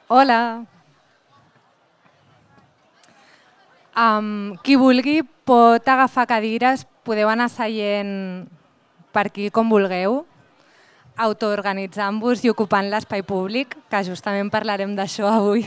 Hola. Qui vulgui pot agafar cadires, podeu anar seient per aquí com vulgueu, autoorganitzant-vos i ocupant l'espai públic, que justament parlarem d'això avui.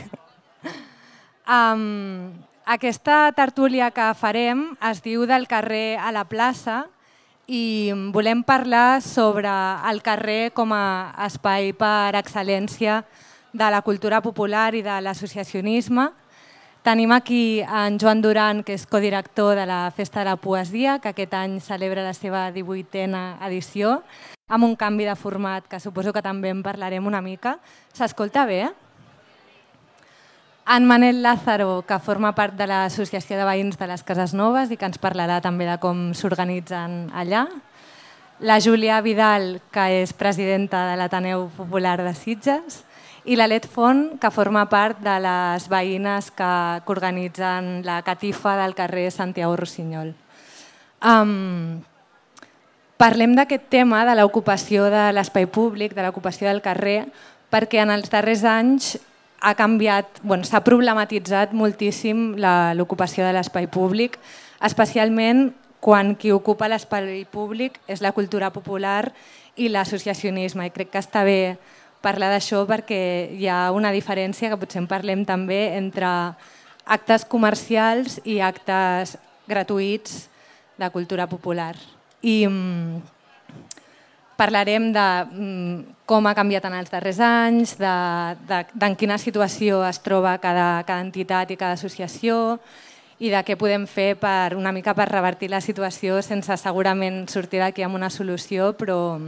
Aquesta tertúlia que farem es diu Del carrer a la plaça i volem parlar sobre el carrer com a espai per excel·lència de la cultura popular i de l'associacionisme. Tenim aquí en Joan Duran, que és codirector de la Festa de la Poesia, que aquest any celebra la seva 18a edició, amb un canvi de format que suposo que també en parlarem una mica. S'escolta bé? En Manel Lázaro, que forma part de l'Associació de Veïns de les Cases Noves i que ens parlarà també de com s'organitzen allà. La Júlia Vidal, que és presidenta de l'Ateneu Popular de Sitges. I l'Alet Font, que forma part de les veïnes que organitzen la catifa del carrer Santiago Rossinyol. Parlem d'aquest tema de l'ocupació de l'espai públic, de l'ocupació del carrer, perquè en els darrers anys ha canviat, s'ha problematitzat moltíssim l'ocupació de l'espai públic, especialment quan qui ocupa l'espai públic és la cultura popular i l'associacionisme. I crec que està bé parlar d'això perquè hi ha una diferència, que potser en parlem també, entre actes comercials i actes gratuïts de cultura popular. I parlarem de com ha canviat en els darrers anys, en quina situació es troba cada entitat i cada associació i de què podem fer una mica per revertir la situació sense segurament sortir d'aquí amb una solució, però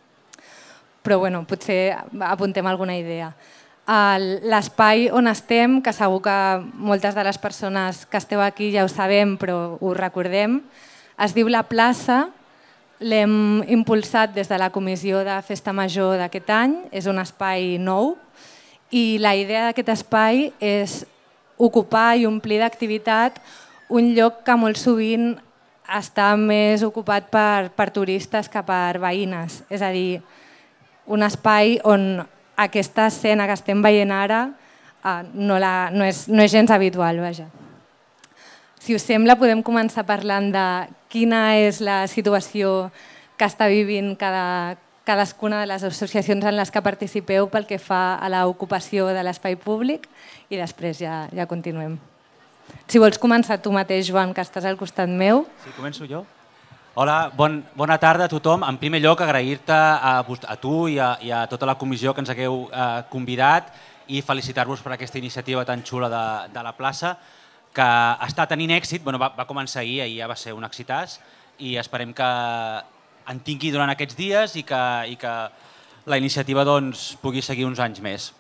potser apuntem alguna idea. L'espai on estem, que segur que moltes de les persones que esteu aquí ja ho sabem, però ho recordem, es diu La Plaça. L'hem impulsat des de la comissió de Festa Major d'aquest any, és un espai nou i la idea d'aquest espai és ocupar i omplir d'activitat un lloc que molt sovint està més ocupat per turistes que per veïnes. És a dir, un espai on aquesta escena que estem veient ara no és gens habitual. Si us sembla, podem començar parlant de quina és la situació que està vivint cadascuna de les associacions en les que participeu pel que fa a l'ocupació de l'espai públic i després ja continuem. Si vols començar tu mateix, Joan, que estàs al costat meu. Sí, començo jo? Hola, bona tarda a tothom. En primer lloc, agrair-te a tu i a tota la comissió que ens hagueu convidat i felicitar-vos per aquesta iniciativa tan xula de la plaça, que està tenint èxit. Va començar ahir ja va ser un èxitàs i esperem que en tingui durant aquests dies i que la iniciativa pugui seguir uns anys més.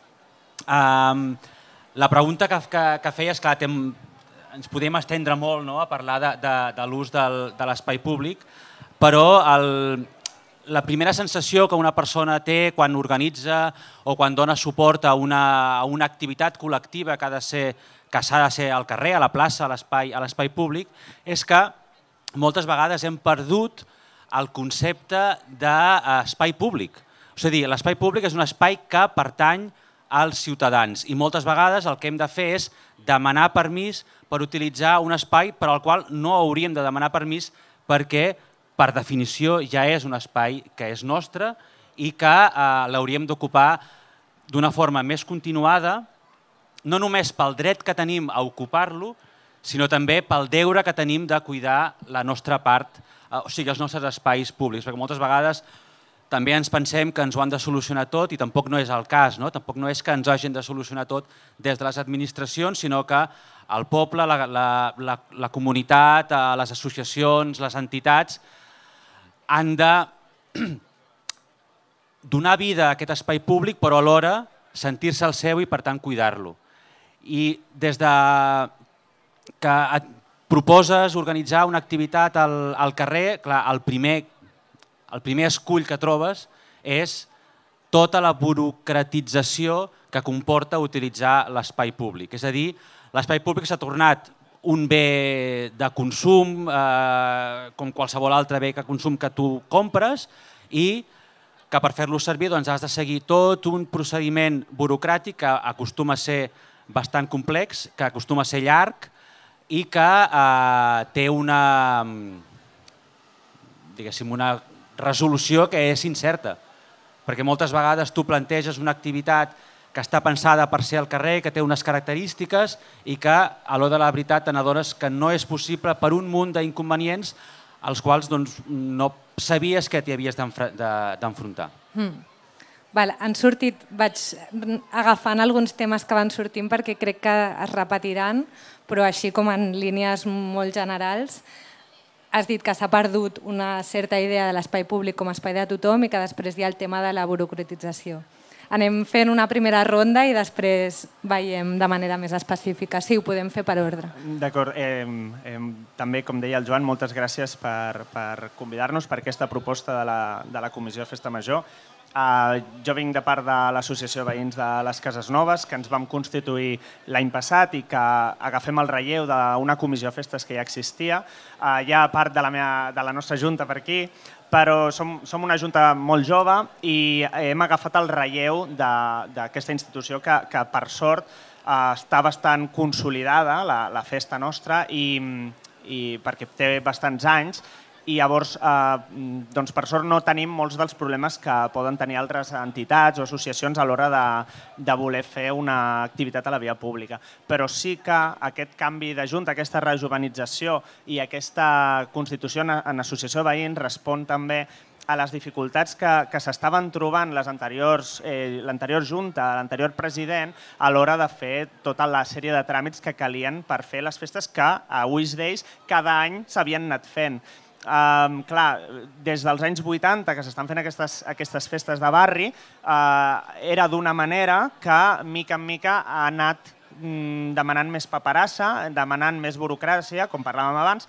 La pregunta que feies, clar, ens podem estendre molt a parlar de l'ús de l'espai públic, però la primera sensació que una persona té quan organitza o quan dona suport a una activitat col·lectiva que s'ha de ser al carrer, a la plaça, a l'espai públic, és que moltes vegades hem perdut el concepte d'espai públic. És a dir, l'espai públic és un espai que pertany als ciutadans i moltes vegades el que hem de fer és demanar permís per utilitzar un espai per al qual no hauríem de demanar permís perquè per definició ja és un espai que és nostre i que l'hauríem d'ocupar d'una forma més continuada, no només pel dret que tenim a ocupar-lo, sinó també pel deure que tenim de cuidar la nostra part, o sigui, els nostres espais públics, perquè moltes vegades també ens pensem que ens ho han de solucionar tot i tampoc no és el cas, tampoc no és que ens hagin de solucionar tot des de les administracions, sinó que el poble, la comunitat, les associacions, les entitats han de donar vida a aquest espai públic però alhora sentir-se el seu i per tant cuidar-lo. I des que et proposes organitzar una activitat al carrer, clar, el primer escull que trobes és tota la burocratització que comporta utilitzar l'espai públic. És a dir, l'espai públic s'ha tornat un bé de consum, com qualsevol altre bé de consum que tu compres, i que per fer-lo servir has de seguir tot un procediment burocràtic que acostuma a ser bastant complex, que acostuma a ser llarg i que té una resolució que és incerta. Perquè moltes vegades tu planteges una activitat que està pensada per ser al carrer, que té unes característiques i que a l'hora de la veritat te n'adones que no és possible per un munt d'inconvenients als quals no sabies que t'hi havies d'enfrontar. Han sortit, vaig agafant alguns temes que van sortint perquè crec que es repetiran, però així com en línies molt generals, has dit que s'ha perdut una certa idea de l'espai públic com a espai de tothom i que després hi ha el tema de la burocratització. Anem fent una primera ronda i després veiem de manera més específica. Sí, ho podem fer per ordre. D'acord. També, com deia el Joan, moltes gràcies per convidar-nos per aquesta proposta de la Comissió de Festa Major. Jo vinc de part de l'Associació de Veïns de les Cases Noves, que ens vam constituir l'any passat i que agafem el relleu d'una comissió de festes que ja existia. Hi ha part de la nostra junta per aquí, però som una junta molt jove i hem agafat el relleu d'aquesta institució que per sort està bastant consolidada, la festa nostra, i perquè té bastants anys. I llavors, per sort, no tenim molts dels problemes que poden tenir altres entitats o associacions a l'hora de voler fer una activitat a la via pública. Però sí que aquest canvi de junta, aquesta rejovenització i aquesta constitució en associació de veïns respon també a les dificultats que s'estaven trobant l'anterior junta, l'anterior president, a l'hora de fer tota la sèrie de tràmits que calien per fer les festes que a Ulls d'Ells cada any s'havien anat fent. Clar, des dels anys 80 que s'estan fent aquestes festes de barri, era d'una manera que, mica en mica, ha anat demanant més paperassa, demanant més burocràcia, com parlàvem abans,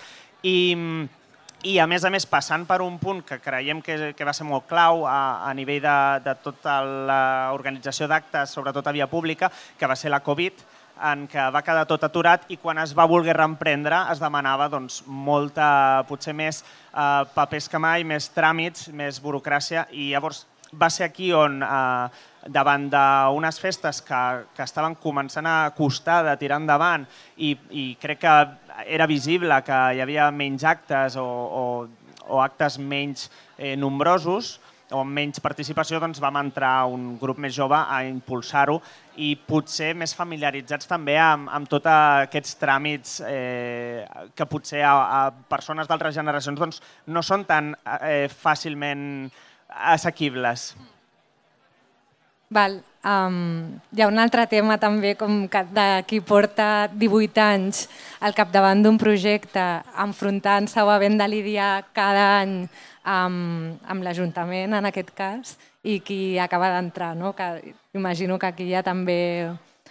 i a més passant per un punt que creiem que va ser molt clau a nivell de tota l'organització d'actes, sobretot a via pública, que va ser la Covid, en què va quedar tot aturat i quan es va voler reemprendre es demanava potser més papers que mai, més tràmits, més burocràcia, i llavors va ser aquí on, davant d'unes festes que estaven començant a costar de tirar endavant i crec que era visible que hi havia menys actes o actes menys nombrosos, o amb menys participació, doncs vam entrar un grup més jove a impulsar-ho i potser més familiaritzats també amb tots aquests tràmits que potser a persones d'altres generacions no són tan fàcilment assequibles. Hi ha un altre tema també de qui porta 18 anys al capdavant d'un projecte, enfrontant-se o havent de lidiar cada any amb l'Ajuntament, en aquest cas, i qui acaba d'entrar. Imagino que aquí hi ha també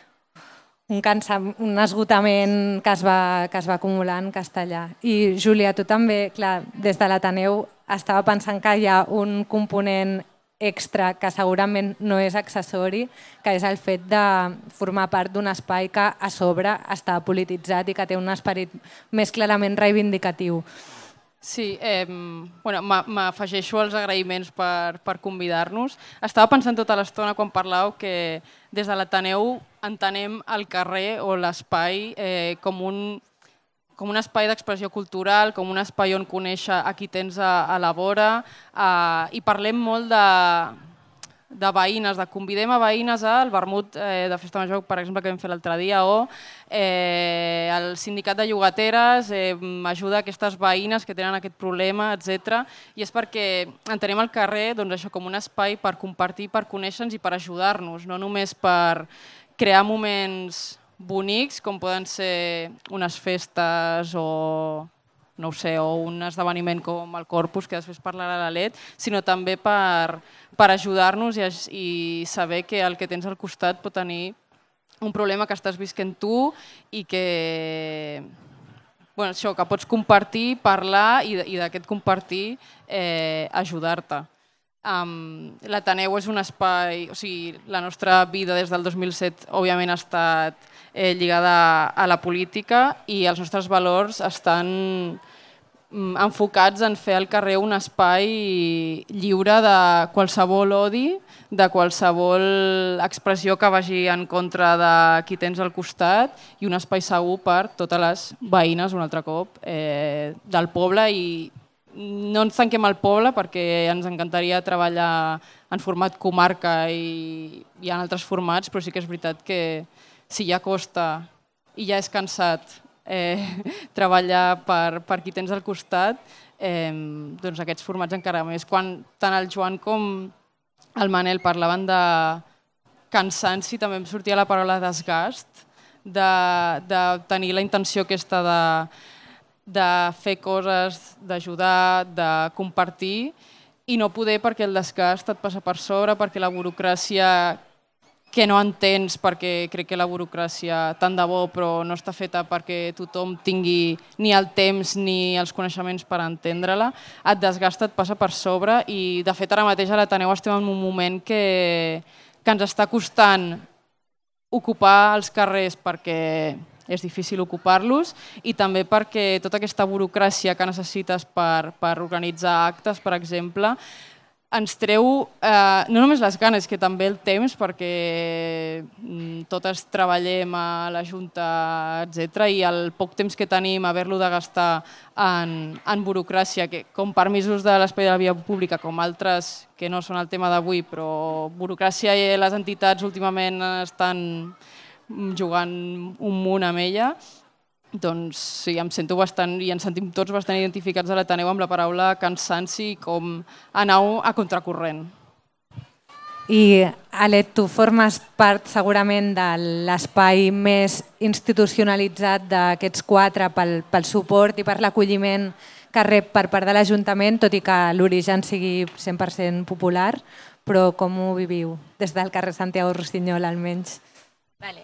un esgotament que es va acumular en castellà. I, Júlia, tu també, clar, des de l'Ateneu estava pensant que hi ha un component extra que segurament no és accessori, que és el fet de formar part d'un espai que a sobre està polititzat i que té un esperit més clarament reivindicatiu. Sí, m'afegeixo als agraïments per convidar-nos. Estava pensant tota l'estona quan parlàveu que des de l'Ateneu entenem el carrer o l'espai com un espai d'expressió cultural, com un espai on conèixer a qui tens a la vora, i parlem molt de veïnes, convidem a veïnes al vermut de Festa Major, per exemple, que vam fer l'altre dia, o el sindicat de llogateres ajuda aquestes veïnes que tenen aquest problema, etc. I és perquè entenem el carrer com un espai per compartir, per conèixer-nos i per ajudar-nos, no només per crear moments bonics, com poden ser unes festes o no ho sé, o un esdeveniment com el Corpus, que després parlarà la Let, sinó també per ajudar-nos i saber que el que tens al costat pot tenir un problema que estàs visquent tu i que pots compartir, parlar i d'aquest compartir ajudar-te. L'Ateneu és un espai, o sigui, la nostra vida des del 2007 òbviament ha estat lligada a la política i els nostres valors estan enfocats en fer al carrer un espai lliure de qualsevol odi, de qualsevol expressió que vagi en contra de qui tens al costat i un espai segur per totes les veïnes, un altre cop, del poble. I no ens tanquem al poble perquè ens encantaria treballar en format comarca i en altres formats, però sí que és veritat que si ja costa i ja és cansat treballar per qui tens al costat, doncs aquests formats encara més. Quan tant el Joan com el Manel parlaven de cansanci, també em sortia la paraula desgast, de tenir la intenció aquesta de fer coses, d'ajudar, de compartir i no poder perquè el desgast et passa per sobre, perquè la burocràcia que no entens, perquè crec que la burocràcia tant de bo però no està feta perquè tothom tingui ni el temps ni els coneixements per entendre-la, et desgasta, et passa per sobre i de fet ara mateix a l'Ateneu estem en un moment que ens està costant ocupar els carrers perquè és difícil ocupar-los i també perquè tota aquesta burocràcia que necessites per organitzar actes, per exemple, ens treu no només les ganes, que també el temps, perquè totes treballem a la Junta, etc. i el poc temps que tenim haver-lo de gastar en burocràcia, que com permisos de l'espai de la via pública, com altres que no són el tema d'avui, però burocràcia i les entitats últimament estan jugant un munt amb ella, doncs sí, em sento bastant i ens sentim tots bastant identificats a l'Ateneu amb la paraula cansanci com anar a contracorrent. I, Alet, tu formes part segurament de l'espai més institucionalitzat d'aquests quatre pel suport i per l'acolliment que rep per part de l'Ajuntament, tot i que l'origen sigui 100% popular, però com ho viviu des del carrer Santiago Rossinyol almenys? Vale.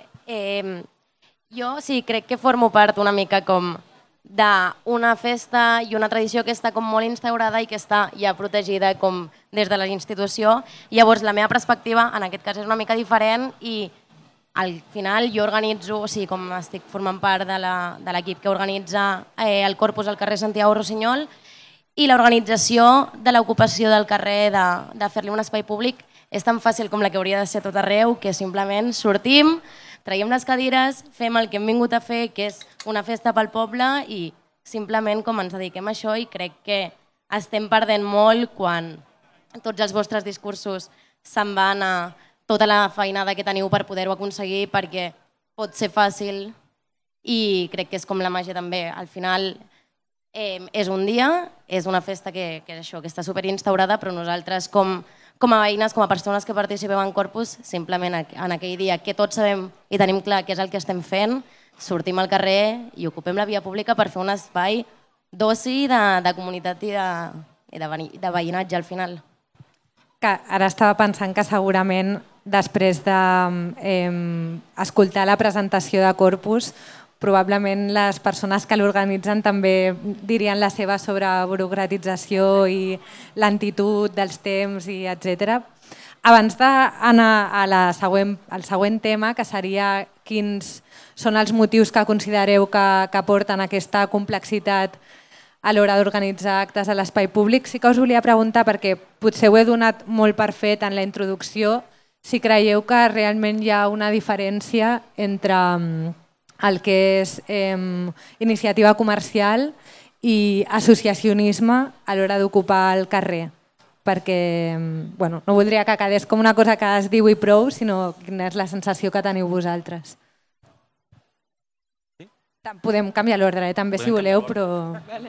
Jo sí, crec que formo part una mica com d'una festa i una tradició que està com molt instaurada i que està ja protegida com des de la institució. Llavors la meva perspectiva en aquest cas és una mica diferent i al final jo organitzo, o sigui, com estic formant part de l'equip que organitza el Corpus al carrer Santiago Rossinyol i l'organització de l'ocupació del carrer, de fer-li un espai públic, és tan fàcil com la que hauria de ser tot arreu, que simplement sortim, traiem les cadires, fem el que hem vingut a fer, que és una festa pel poble i simplement com ens dediquem a això i crec que estem perdent molt quan tots els vostres discursos se'n van a tota la feinada que teniu per poder-ho aconseguir perquè pot ser fàcil i crec que és com la màgia també. Al final és un dia, és una festa que és això, que està superinstaurada, però nosaltres com a veïnes, com a persones que participem en Corpus, simplement en aquell dia que tots sabem i tenim clar què és el que estem fent, sortim al carrer i ocupem la via pública per fer un espai d'oci, de comunitat i de veïnatge al final. Ara estava pensant que segurament després d'escoltar la presentació de Corpus probablement les persones que l'organitzen també dirien la seva sobre burocratització i lentitud dels temps, i etc. Abans d'anar al següent tema, que seria quins són els motius que considereu que porten aquesta complexitat a l'hora d'organitzar actes a l'espai públic, sí que us volia preguntar, perquè potser ho he donat molt per fet en la introducció, si creieu que realment hi ha una diferència entre el que és iniciativa comercial i associacionisme a l'hora d'ocupar el carrer. Perquè no voldria que quedés com una cosa que es diu i prou, sinó quina és la sensació que teniu vosaltres. Podem canviar l'ordre, també, si voleu, però...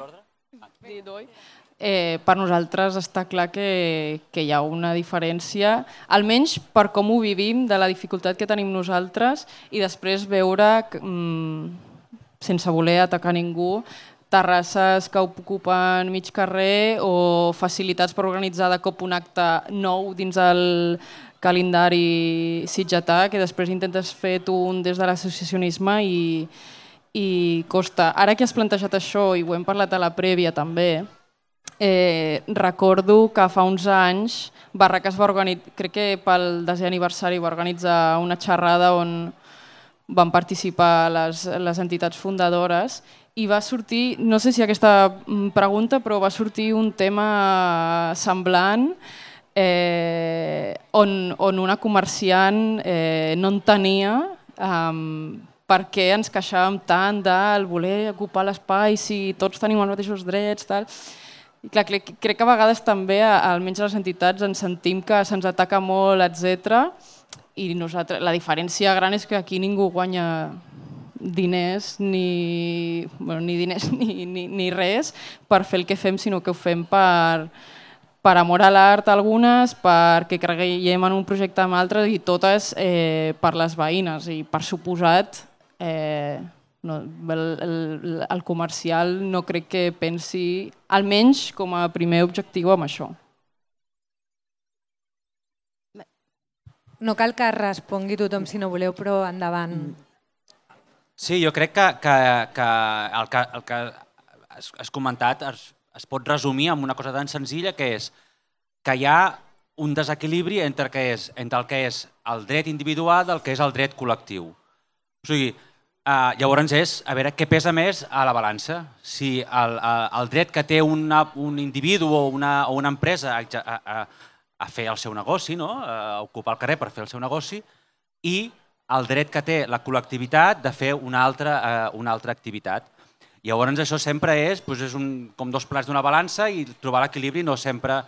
Per nosaltres està clar que hi ha una diferència, almenys per com ho vivim, de la dificultat que tenim nosaltres i després veure, sense voler atacar ningú, terrasses que ocupen mig carrer o facilitats per organitzar de cop un acte nou dins el calendari sitgetà, que després intentes fer tu un des de l'associacionisme i costa. Ara que has plantejat això, i ho hem parlat a la prèvia també, recordo que fa uns anys Barraques va organitzar, crec que pel 10è aniversari va organitzar una xerrada on van participar les entitats fundadores i va sortir, no sé si aquesta pregunta, però va sortir un tema semblant on una comerciant no entenia per què ens queixàvem tant del voler ocupar l'espai si tots tenim els mateixos drets. I clar, crec que a vegades també, almenys a les entitats, ens sentim que se'ns ataca molt, etc. I la diferència gran és que aquí ningú guanya diners ni res per fer el que fem, sinó que ho fem per amor a l'art algunes, perquè creiem en un projecte amb altres i totes per les veïnes. I per suposat, el comercial no crec que pensi, almenys com a primer objectiu, en això. No cal que respongui tothom si no voleu, però endavant. Sí, jo crec que el que has comentat es pot resumir amb una cosa tan senzilla, que és que hi ha un desequilibri entre el que és el dret individual del que és el dret col·lectiu. O sigui, llavors és a veure què pesa més a la balança. Si el dret que té un individu o una empresa a fer el seu negoci, a ocupar el carrer per fer el seu negoci, i el dret que té la col·lectivitat de fer una altra activitat. Llavors això sempre és com dos plats d'una balança i trobar l'equilibri no sempre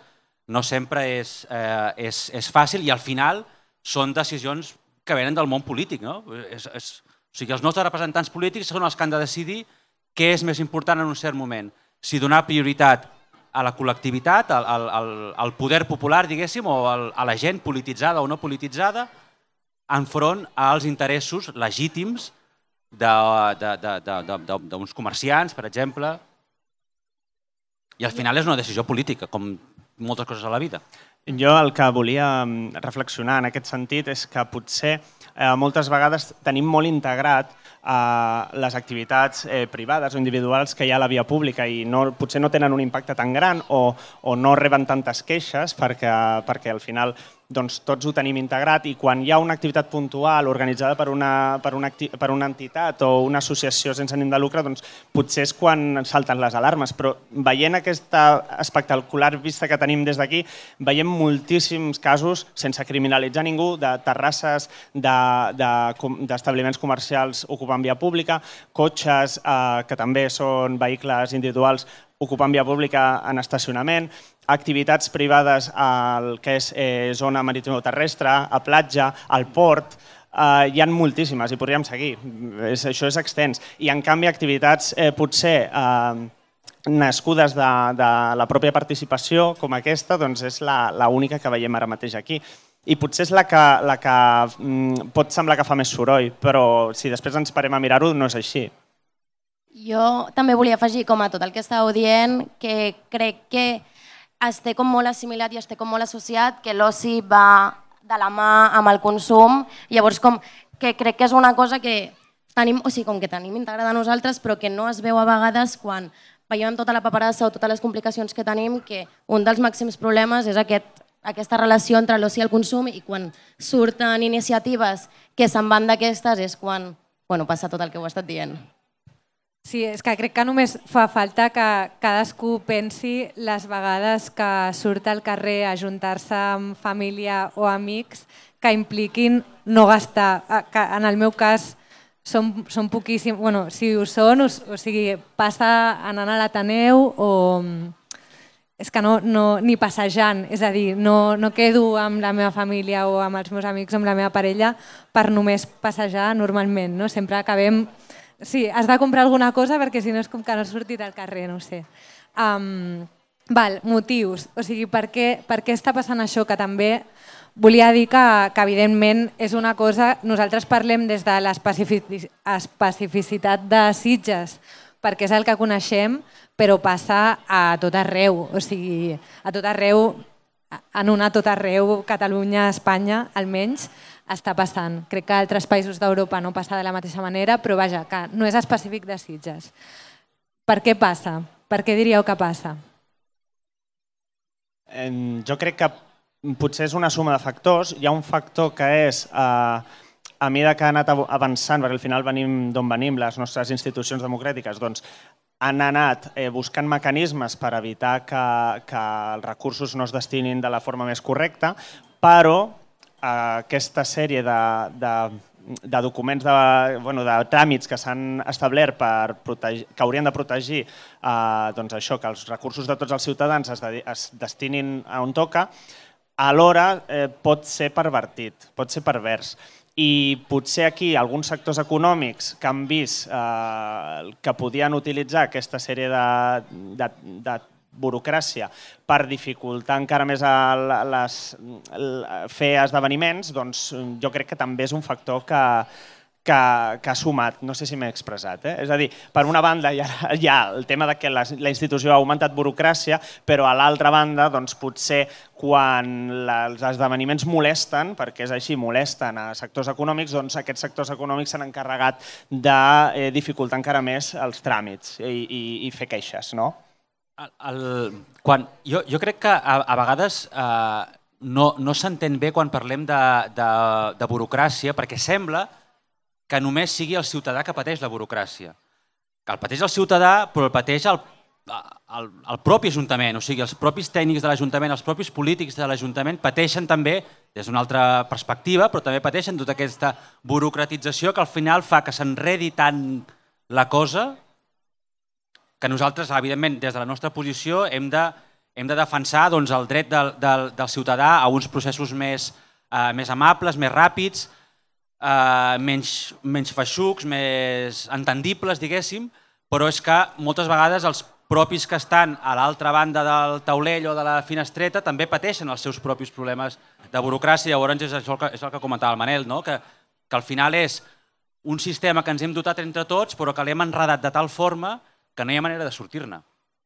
és fàcil i al final són decisions que venen del món polític. O sigui, els nostres representants polítics són els que han de decidir què és més important en un cert moment. Si donar prioritat a la col·lectivitat, al poder popular, diguéssim, o a la gent polititzada o no polititzada, enfront als interessos legítims d'uns comerciants, per exemple. I al final és una decisió política, com moltes coses a la vida. Jo el que volia reflexionar en aquest sentit és que potser moltes vegades tenim molt integrat les activitats privades o individuals que hi ha a la via pública i potser no tenen un impacte tan gran o no reben tantes queixes perquè al final tots ho tenim integrat i quan hi ha una activitat puntual organitzada per una entitat o una associació sense ànim de lucre, potser és quan salten les alarmes. Però veient aquesta espectacular vista que tenim des d'aquí, veiem moltíssims casos, sense criminalitzar ningú, de terrasses d'establiments comercials ocupant via pública, cotxes que també són vehicles individuals ocupant via pública en estacionament, activitats privades al que és zona maritimoterrestre, a platja, al port. Hi ha moltíssimes i podríem seguir. Això és extens. I en canvi activitats potser nascudes de la pròpia participació com aquesta és l'única que veiem ara mateix aquí. I potser és la que pot semblar que fa més soroll, però si després ens parem a mirar-ho no és així. Jo també volia afegir, com a tot el que estàveu dient, que crec que es té com molt assimilat i es té com molt associat que l'oci va de la mà amb el consum. Llavors, que crec que és una cosa que tenim, o sigui, com que tenim integrada a nosaltres, però que no es veu a vegades quan veiem tota la paperassa o totes les complicacions que tenim, que un dels màxims problemes és aquesta relació entre l'oci i el consum, i quan surten iniciatives que se'n van d'aquestes és quan passa tot el que heu estat dient. Sí, és que crec que només fa falta que cadascú pensi les vegades que surt al carrer a ajuntar-se amb família o amics que impliquin no gastar. Que en el meu cas són poquíssims. Bueno, si ho són, o sigui, passa anant a l'Ateneu o... És que ni passejant, és a dir, no quedo amb la meva família o amb els meus amics o amb la meva parella per només passejar normalment. Sempre acabem... Sí, has de comprar alguna cosa perquè si no és com que no has sortit al carrer, no ho sé. Motius, o sigui, per què està passant això? Que també volia dir que evidentment és una cosa... Nosaltres parlem des de l'especificitat de Sitges, perquè és el que coneixem, però passa a tot arreu, o sigui, a tot arreu, Catalunya, Espanya, almenys, està passant. Crec que a altres països d'Europa no passa de la mateixa manera, però vaja, que no és específic de Sitges. Per què passa? Per què diríeu que passa? Jo crec que potser és una suma de factors. Hi ha un factor que és a mesura que ha anat avançant, perquè al final venim d'on venim, les nostres institucions democràtiques, doncs han anat buscant mecanismes per evitar que els recursos no es destinin de la forma més correcta, però aquesta sèrie de documents, de tràmits que s'han establert que haurien de protegir que els recursos de tots els ciutadans es destinin a on toca, alhora pot ser pervertit, pot ser pervers. I potser aquí alguns sectors econòmics que han vist que podien utilitzar aquesta sèrie de burocràcia per dificultar encara més fer esdeveniments, doncs jo crec que també és un factor que ha sumat. No sé si m'he expressat. És a dir, per una banda hi ha el tema que la institució ha augmentat burocràcia, però a l'altra banda potser quan els esdeveniments molesten, perquè és així, molesten a sectors econòmics, doncs aquests sectors econòmics s'han encarregat de dificultar encara més els tràmits i fer queixes, no? Jo crec que a vegades no s'entén bé quan parlem de burocràcia, perquè sembla que només sigui el ciutadà que pateix la burocràcia. Que el pateix el ciutadà, però el pateix el propi Ajuntament, o sigui, els propis tècnics de l'Ajuntament, els propis polítics de l'Ajuntament pateixen també, des d'una altra perspectiva, però també pateixen tota aquesta burocratització que al final fa que s'enredi tant la cosa que nosaltres, evidentment, des de la nostra posició hem de defensar el dret del ciutadà a uns processos més amables, més ràpids, menys feixucs, més entendibles, diguéssim, però és que moltes vegades els propis que estan a l'altra banda del taulell o de la finestreta també pateixen els seus propis problemes de burocràcia. Llavors és el que comentava el Manel, que al final és un sistema que ens hem dotat entre tots però que l'hem enredat de tal forma que no hi ha manera de sortir-ne.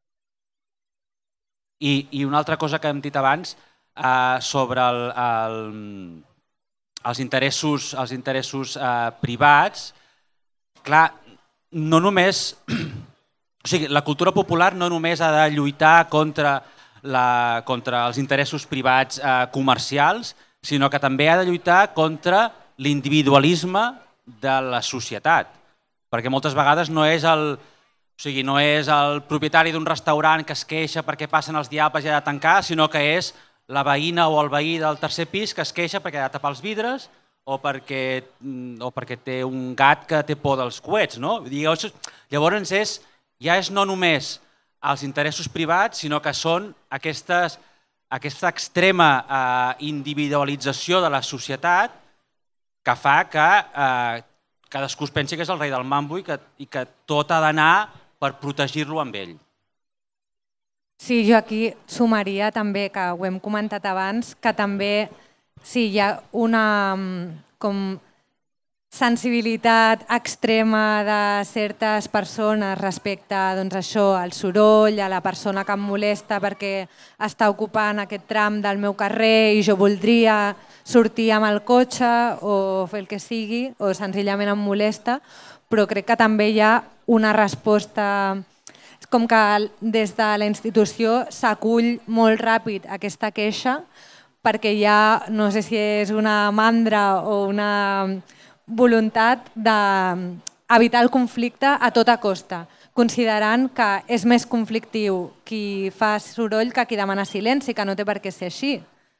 I una altra cosa que hem dit abans sobre els interessos privats, clar, no només... O sigui, la cultura popular no només ha de lluitar contra els interessos privats comercials, sinó que també ha de lluitar contra l'individualisme de la societat. Perquè moltes vegades no és el propietari d'un restaurant que es queixa perquè passen els diables i ha de tancar, sinó que és la veïna o el veí del tercer pis que es queixa perquè ha de tapar els vidres o perquè té un gat que té por dels coets. Llavors ja és no només els interessos privats, sinó que són aquesta extrema individualització de la societat que fa que cadascú es pensi que és el rei del mambo i que tot ha d'anar per protegir-lo amb ell. Sí, jo aquí sumaria també, que ho hem comentat abans, que també hi ha una sensibilitat extrema de certes persones respecte al soroll, a la persona que em molesta perquè està ocupant aquest tram del meu carrer i jo voldria sortir amb el cotxe o fer el que sigui, o senzillament em molesta, però crec que també hi ha una resposta, com que des de la institució s'acull molt ràpid aquesta queixa perquè hi ha, no sé si és una mandra o una voluntat d'evitar el conflicte a tota costa, considerant que és més conflictiu qui fa soroll que qui demana silenci, que no té per què ser així.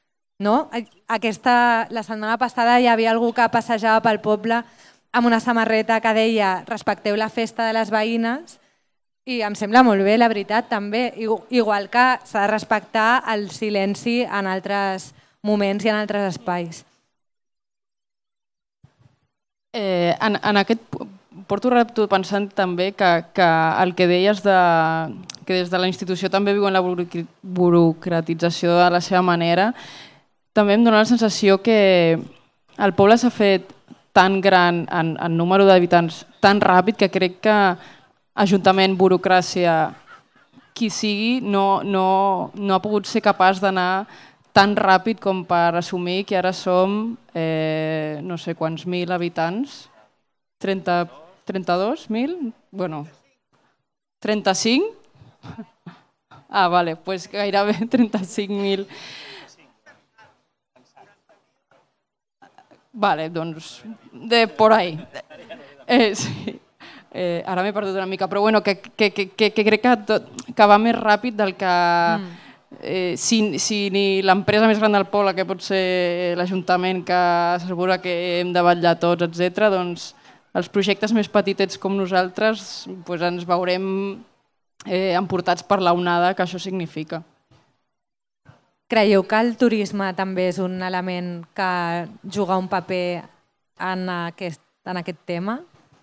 La setmana passada hi havia algú que passejava pel poble amb una samarreta que deia respecteu la festa de les veïnes i em sembla molt bé, la veritat, també. Igual que s'ha de respectar el silenci en altres moments i en altres espais. En aquest porto repto pensant també que el que deies que des de la institució també viuen la burocratització de la seva manera, també em dona la sensació que el poble s'ha fet tan gran en número d'habitants tan ràpid que crec que Ajuntament, burocràcia, qui sigui, no ha pogut ser capaç d'anar tan ràpid com per assumir que ara som no sé quants mil habitants, 32.000? Bueno, 35? Ah, vale, doncs gairebé 35.000. Vale, doncs, de por ahí. Sí. Ara m'he perdut una mica, però bueno, que crec que va més ràpid del que... Si ni l'empresa més gran del poble, que pot ser l'Ajuntament, que s'assegura que hem de vetllar tots, etc., doncs els projectes més petitets com nosaltres ens veurem emportats per l'onada que això significa. Creieu que el turisme també és un element que juga un paper en aquest tema?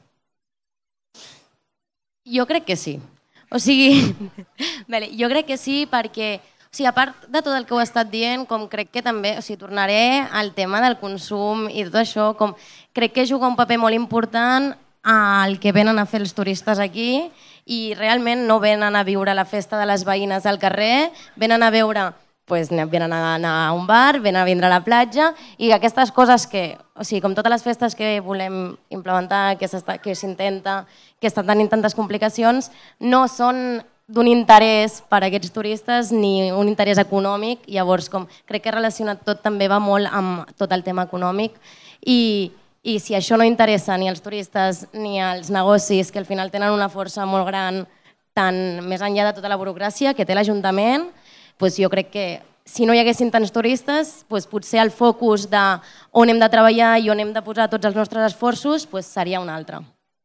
Jo crec que sí. O sigui, jo crec que sí perquè, a part de tot el que heu estat dient, com crec que també, tornaré al tema del consum i tot això, com crec que juga un paper molt important al que venen a fer els turistes aquí i realment no venen a viure la festa de les veïnes al carrer, venen a veure, venen a anar a un bar, venen a vindre a la platja i aquestes coses que, com totes les festes que volem implementar, que s'intenta, que estan tenint tantes complicacions, no són d'un interès per a aquests turistes ni un interès econòmic, llavors crec que relacionat tot també va molt amb tot el tema econòmic i si això no interessa ni als turistes ni als negocis, que al final tenen una força molt gran tant més enllà de tota la burocràcia que té l'Ajuntament, jo crec que si no hi haguessin tants turistes, potser el focus d'on hem de treballar i on hem de posar tots els nostres esforços seria un altre.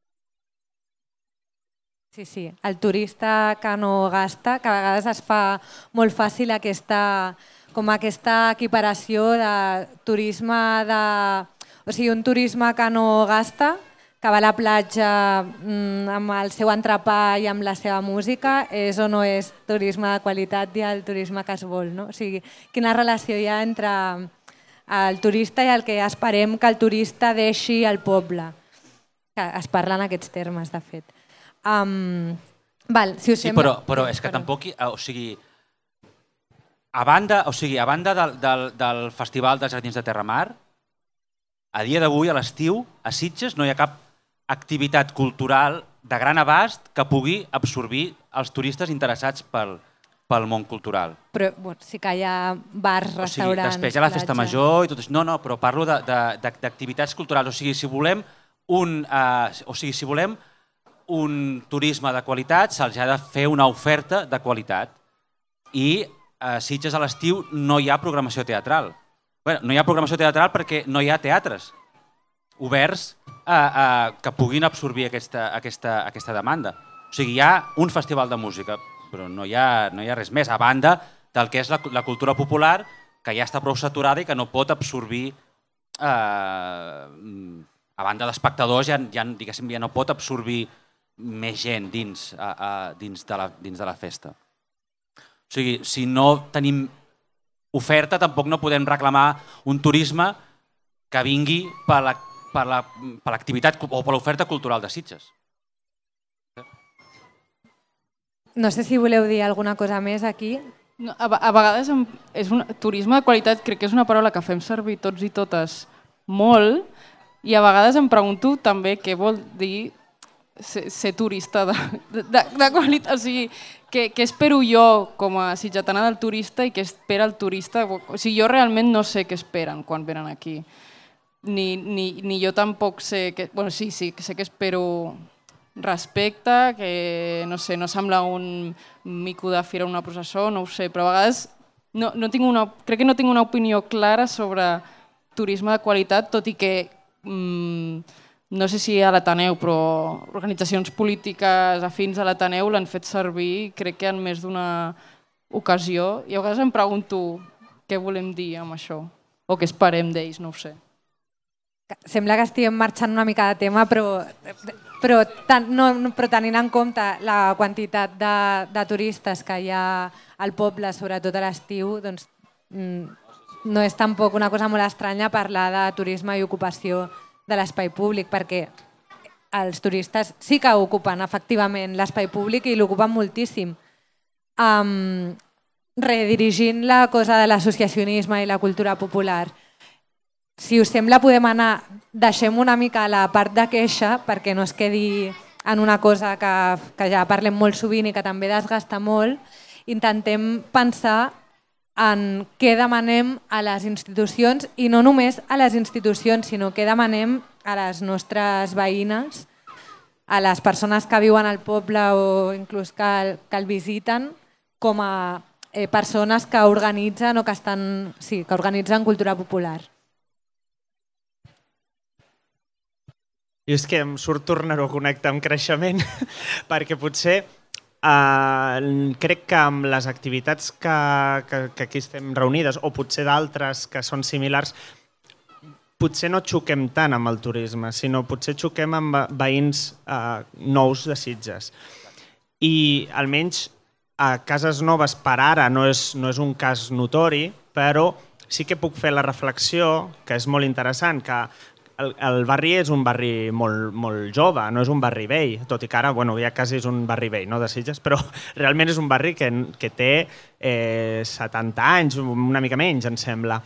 Sí, el turista que no gasta, que a vegades es fa molt fàcil aquesta equiparació de turisme, un turisme que no gasta, que va a la platja amb el seu entrepà i amb la seva música, és o no és turisme de qualitat i el turisme que es vol, no? O sigui, quina relació hi ha entre el turista i el que esperem que el turista deixi al poble? Que es parla en aquests termes, de fet. Sí, però és que tampoc... A banda del Festival dels Jardins de Terramar, a dia d'avui, a l'estiu, a Sitges no hi ha cap activitat cultural de gran abast que pugui absorbir els turistes interessats pel món cultural. Però sí que hi ha bars, restaurants... Després hi ha la festa major i tot això. No, però parlo d'activitats culturals. O sigui, si volem un turisme de qualitat, se'ls ha de fer una oferta de qualitat. I a Sitges a l'estiu no hi ha programació teatral. No hi ha programació teatral perquè no hi ha teatres oberts que puguin absorbir aquesta demanda. O sigui, hi ha un festival de música, però no hi ha res més, a banda del que és la cultura popular, que ja està prou saturada i que no pot absorbir, a banda d'espectadors, ja no pot absorbir més gent dins de la festa. O sigui, si no tenim oferta, tampoc no podem reclamar un turisme que vingui per l'activitat o per l'oferta cultural de Sitges. No sé si voleu dir alguna cosa més aquí. A vegades turisme de qualitat crec que és una paraula que fem servir tots i totes molt i a vegades em pregunto també què vol dir ser turista de qualitat. O sigui, què espero jo com a sitgetana del turista i què espera el turista? O sigui, jo realment no sé què esperen quan venen aquí. Ni jo tampoc sé... Bueno, sí, sé que espero respecte, que no sé, no sembla un mico de fira una processó, no ho sé, però a vegades crec que no tinc una opinió clara sobre turisme de qualitat, tot i que no sé si a l'Ateneu, però organitzacions polítiques afins a l'Ateneu l'han fet servir, crec que en més d'una ocasió, i a vegades em pregunto què volem dir amb això, o què esperem d'ells, no ho sé. Sembla que estiguem marxant una mica de tema, però tenint en compte la quantitat de turistes que hi ha al poble, sobretot a l'estiu, doncs no és tampoc una cosa molt estranya parlar de turisme i ocupació de l'espai públic, perquè els turistes sí que ocupen efectivament l'espai públic i l'ocupen moltíssim. Redirigint la cosa de l'associacionisme i la cultura popular, si us sembla podem anar, deixem una mica la part de queixa perquè no es quedi en una cosa que ja parlem molt sovint i que també desgasta molt, intentem pensar en què demanem a les institucions, i no només a les institucions, sinó què demanem a les nostres veïnes, a les persones que viuen al poble o inclús que el visiten, com a persones que organitzen o que organitzen cultura popular. I és que em surt tornar-ho a connectar amb creixement, perquè potser crec que amb les activitats que aquí estem reunides, o potser d'altres que són similars, potser no xoquem tant amb el turisme, sinó potser xoquem amb veïns nous de Sitges. I almenys a Cases Noves per ara no és un cas notori, però sí que puc fer la reflexió, que és molt interessant, que el barri és un barri molt jove, no és un barri vell, tot i que ara ja quasi és un barri vell, no, de Sitges, però realment és un barri que té 70 anys, una mica menys, em sembla.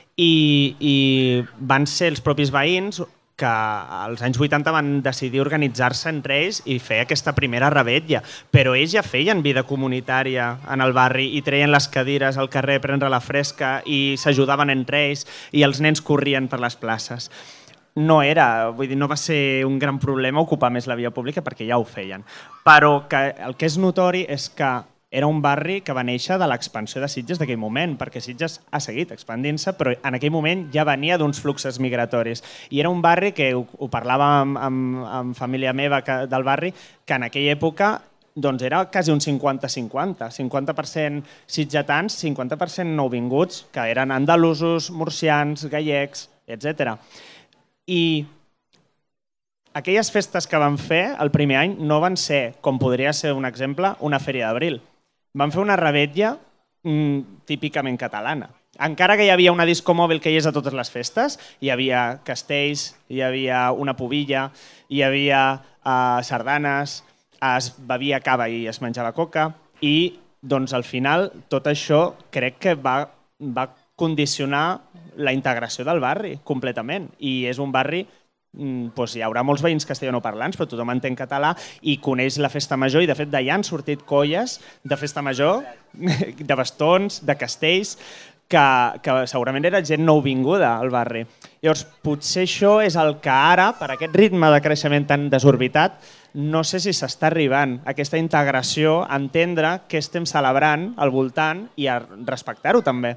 I van ser els propis veïns que als anys 80 van decidir organitzar-se entre ells i fer aquesta primera revetlla, però ells ja feien vida comunitària en el barri i treien les cadires al carrer a prendre la fresca i s'ajudaven entre ells i els nens corrien per les places. No va ser un gran problema ocupar més la via pública perquè ja ho feien, però el que és notori és que era un barri que va néixer de l'expansió de Sitges d'aquell moment, perquè Sitges ha seguit expandint-se, però en aquell moment ja venia d'uns fluxos migratoris. I era un barri que, ho parlàvem amb família meva del barri, que en aquella època era quasi un 50-50, 50% sitgetans, 50% nouvinguts, que eren andalusos, murcians, gallecs, etc. I aquelles festes que van fer el primer any no van ser, com podria ser un exemple, una fèria d'abril. Van fer una revetlla típicament catalana. Encara que hi havia una disco mòbil que hi és a totes les festes, hi havia castells, hi havia una pubilla, hi havia sardanes, es bevia cava i es menjava coca i al final tot això crec que va condicionar la integració del barri completament i és un barri hi haurà molts veïns castellanoparlants, però tothom entén català i coneix la festa major i de fet d'allà han sortit colles de festa major, de bastons, de castells, que segurament era gent nouvinguda al barri. Llavors, potser això és el que ara, per aquest ritme de creixement tan desorbitat, no sé si s'està arribant a aquesta integració, a entendre què estem celebrant al voltant i a respectar-ho també.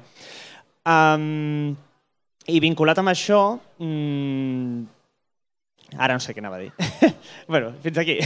I vinculat amb això, ara no sé què anava a dir. Bueno, fins aquí.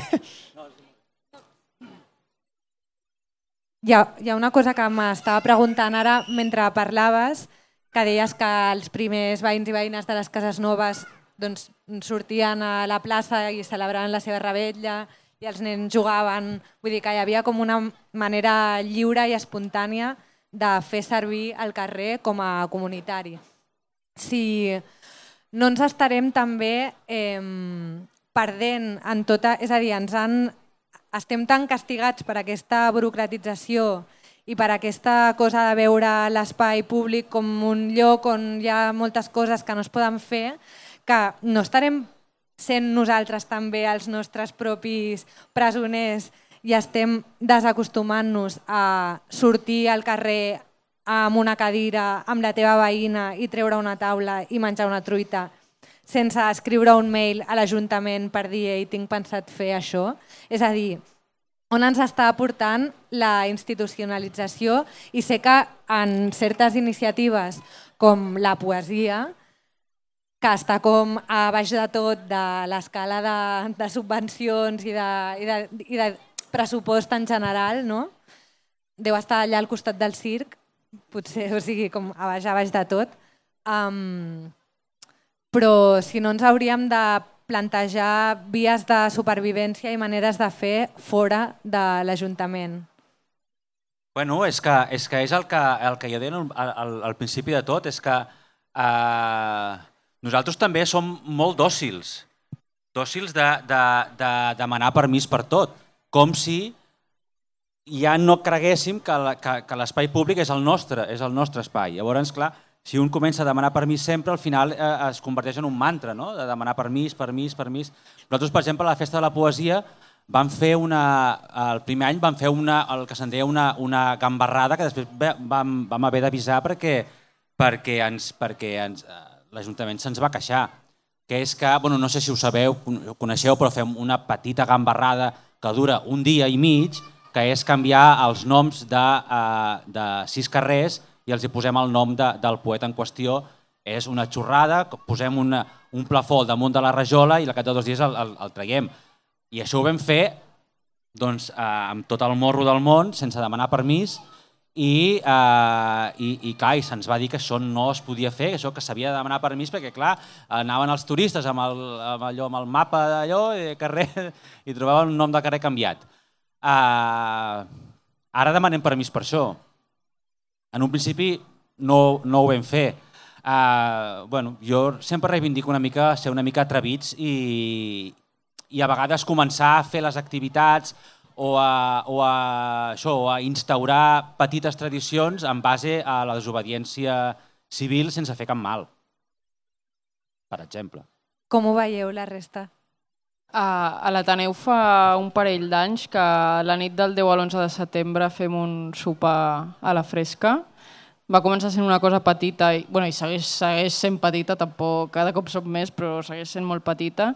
Hi ha una cosa que m'estava preguntant ara mentre parlaves, que deies que els primers veïns i veïnes de les Cases Noves sortien a la plaça i celebraven la seva revetlla i els nens jugaven. Vull dir que hi havia com una manera lliure i espontània de fer servir el carrer com a comunitari. Si no ens estarem també perdent en tota... És a dir, estem tan castigats per aquesta burocratització i per aquesta cosa de veure l'espai públic com un lloc on hi ha moltes coses que no es poden fer, que no estarem sent nosaltres també els nostres propis presoners i estem desacostumant-nos a sortir al carrer amb una cadira, amb la teva veïna i treure una taula i menjar una truita sense escriure un mail a l'Ajuntament per dir «Ei, tinc pensat fer això». És a dir, on ens està portant la institucionalització i sé que en certes iniciatives com la poesia, que està com a baix de tot de l'escala de subvencions i de pressupost en general, no? Deu estar allà al costat del circ, potser, o sigui, com a baix de tot. Però si no ens hauríem de plantejar vies de supervivència i maneres de fer fora de l'Ajuntament. Bueno, és el que jo deia al principi de tot, és que nosaltres també som molt dòcils de demanar permís per tot, com si ja no creguéssim que l'espai públic és el nostre espai. Llavors, clar, si un comença a demanar permís sempre, al final es converteix en un mantra, no? De demanar permís. Nosaltres, per exemple, a la Festa de la Poesia van fer el primer any van fer el que se'n deia una gambarrada que després vam haver d'avisar perquè l'Ajuntament se'ns va queixar, que és que, no sé si ho sabeu, ho coneixeu, però fem una petita gambarrada que dura un dia i mig, que és canviar els noms de 6 carrers i els hi posem el nom del poeta en qüestió. És una xorrada, posem un plafó al damunt de la rajola i al cap de 2 dies el traiem. I això ho vam fer amb tot el morro del món, sense demanar permís, i clar, se'ns va dir que això no es podia fer, que s'havia de demanar permís perquè clar, anaven els turistes amb el mapa d'allò i trobaven un nom de carrer canviat. Ara demanem permís per això. En un principi no ho vam fer. Jo sempre reivindico ser una mica atrevits i a vegades començar a fer les activitats o a instaurar petites tradicions en base a la desobediència civil sense fer cap mal, per exemple. Com ho veieu la resta? A l'Ateneu fa un parell d'anys que la nit del 10 al 11 de setembre fem un sopar a la fresca. Va començar sent una cosa petita i segueix sent petita, tampoc cada cop som més, però segueix sent molt petita.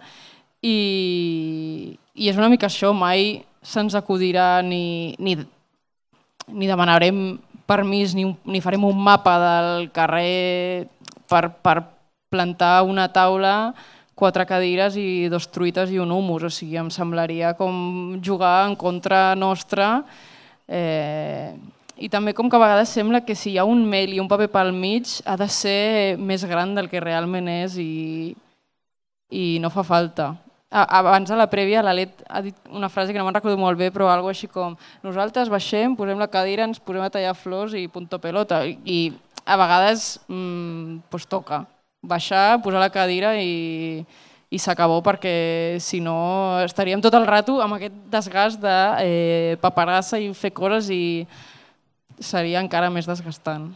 I és una mica això, mai se'ns acudirà ni demanarem permís ni farem un mapa del carrer per plantar una taula, 4 cadires i 2 truites i un humus. O sigui, em semblaria com jugar en contra nostra. I també com que a vegades sembla que si hi ha un mail i un paper pel mig ha de ser més gran del que realment és i no fa falta. Abans a la prèvia l'Alet ha dit una frase que no me'n recordo molt bé, però alguna cosa així com nosaltres baixem, posem la cadira, ens posem a tallar flors i punto pelota. I a vegades toca baixar, posar la cadira i s'acabó, perquè si no estaríem tot el rato amb aquest desgast de paperassa i fer coses i seria encara més desgastant.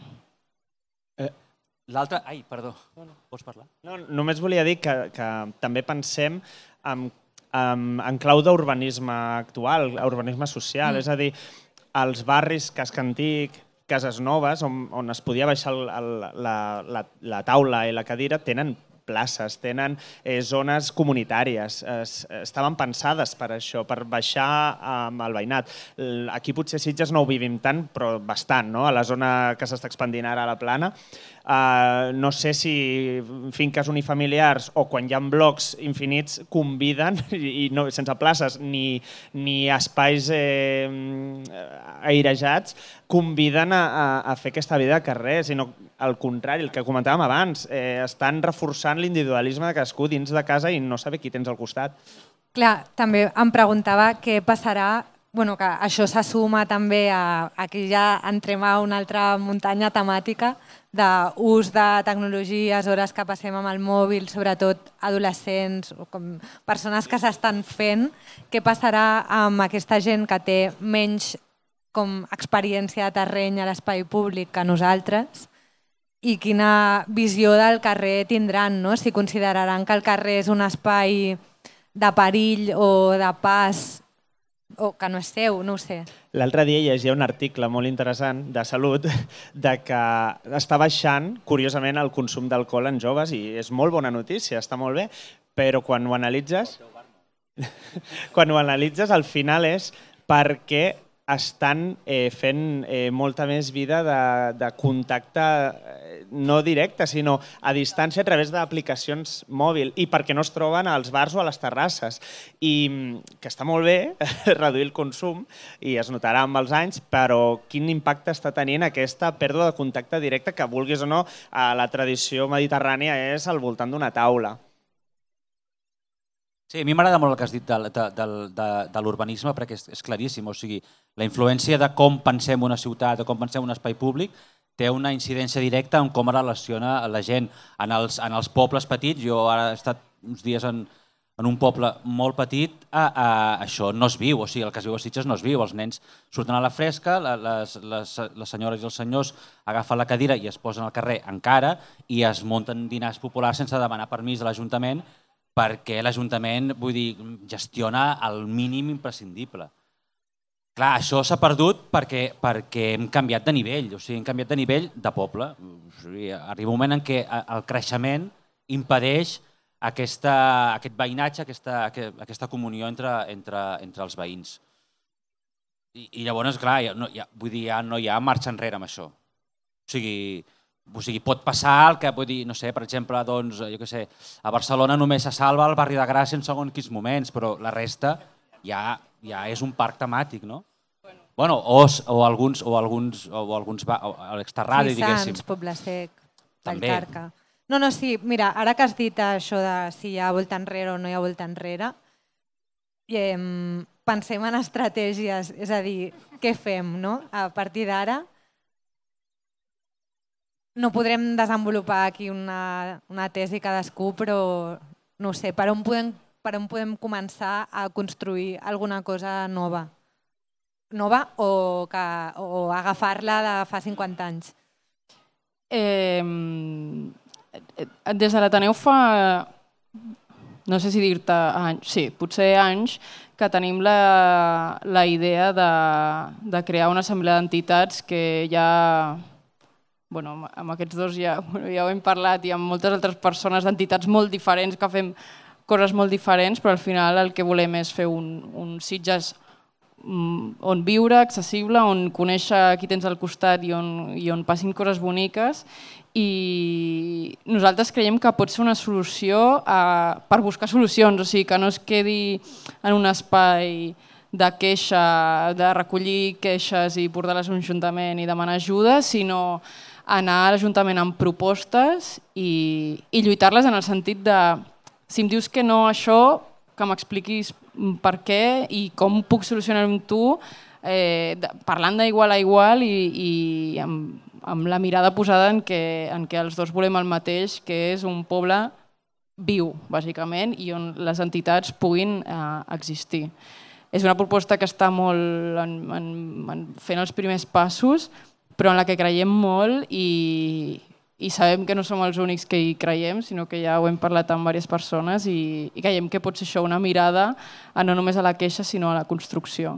L'altre... Ai, perdó, pots parlar? No, només volia dir que també pensem en clau d'urbanisme actual, urbanisme social, és a dir, els barris casc antic, cases noves, on es podia baixar la taula i la cadira, tenen places, tenen zones comunitàries, estaven pensades per això, per baixar amb el veïnat. Aquí potser Sitges no ho vivim tant, però bastant, no? A la zona que s'està expandint ara a la Plana. No sé si finques unifamiliars o quan hi ha blocs infinits conviden, i sense places ni espais airejats, conviden a fer aquesta vida de carrer, sinó al contrari, el que comentàvem abans, estan reforçant l'individualisme de cadascú dins de casa i no saber qui tens al costat. Clar, també em preguntava què passarà, que això se suma també a aquí ja entrem a una altra muntanya temàtica d'ús de tecnologies, hores que passem amb el mòbil, sobretot adolescents o com persones que s'estan fent. Què passarà amb aquesta gent que té menys com experiència de terreny a l'espai públic que nosaltres i quina visió del carrer tindran, no? Si consideraran que el carrer és un espai de perill o de pas o que no és seu, no ho sé. L'altre dia llegia un article molt interessant de salut de que està baixant, curiosament, el consum d'alcohol en joves i és molt bona notícia, està molt bé, però quan ho analitzes, al final és perquè estan fent molta més vida de contacte no directe, sinó a distància a través d'aplicacions mòbil i perquè no es troben als bars o a les terrasses. I que està molt bé reduir el consum i es notarà amb els anys, però quin impacte està tenint aquesta pèrdua de contacte directe que, vulguis o no, a la tradició mediterrània és al voltant d'una taula. Sí, a mi m'agrada molt el que has dit de l'urbanisme perquè és claríssim. O sigui, la influència de com pensem una ciutat o com pensem un espai públic té una incidència directa en com relaciona la gent. En els pobles petits, jo ara he estat uns dies en un poble molt petit, això no es viu. O sigui, el que es viu a Sitges no es viu. Els nens surten a la fresca, les senyores i els senyors agafen la cadira i es posen al carrer encara i es munten dinars populars sense demanar permís a l'Ajuntament perquè l'Ajuntament, vull dir, gestiona el mínim imprescindible. Clar, això s'ha perdut perquè hem canviat de nivell, o sigui, hem canviat de nivell de poble. O sigui, arriba un moment en què el creixement impedeix aquest veïnatge, aquesta comunió entre els veïns. I llavors, clar, ja no hi ha marxa enrere amb això. O sigui, pot passar el que, vull dir, no sé, per exemple, doncs, jo què sé, a Barcelona només se salva el barri de Gràcia en segons quins moments, però la resta ja és un parc temàtic, no? Bueno, o alguns a l'exterradi, diguéssim. Sants, Poble Sec, També. Vallcarca. No, sí, mira, ara que has dit això de si hi ha volta enrere o no hi ha volta enrere, pensem en estratègies, és a dir, què fem, no? A partir d'ara no podrem desenvolupar aquí una tesi cadascú, però no sé, per on podem començar a construir alguna cosa nova o agafar-la de fa 50 anys? Des de l'Ateneu fa, no sé si dir-te anys, sí, potser anys, que tenim la idea de crear una assemblea d'entitats que ja, bueno, amb aquests dos ja ho hem parlat i amb moltes altres persones d'entitats molt diferents que fem coses molt diferents, però al final el que volem és fer un Sitges on viure, accessible, on conèixer qui tens al costat i on passin coses boniques. I nosaltres creiem que pot ser una solució per buscar solucions, o sigui, que no es quedi en un espai de queixa, de recollir queixes i portar-les a l'Ajuntament i demanar ajuda, sinó anar a l'Ajuntament amb propostes i lluitar-les en el sentit de, si em dius que no a això, que m'expliquis per què i com puc solucionar-ho amb tu, parlant d'igual a igual i amb la mirada posada en què els dos volem el mateix, que és un poble viu, bàsicament, i on les entitats puguin existir. És una proposta que està molt fent els primers passos, però en la que creiem molt i sabem que no som els únics que hi creiem, sinó que ja ho hem parlat amb diverses persones i creiem que pot ser això una mirada no només a la queixa, sinó a la construcció.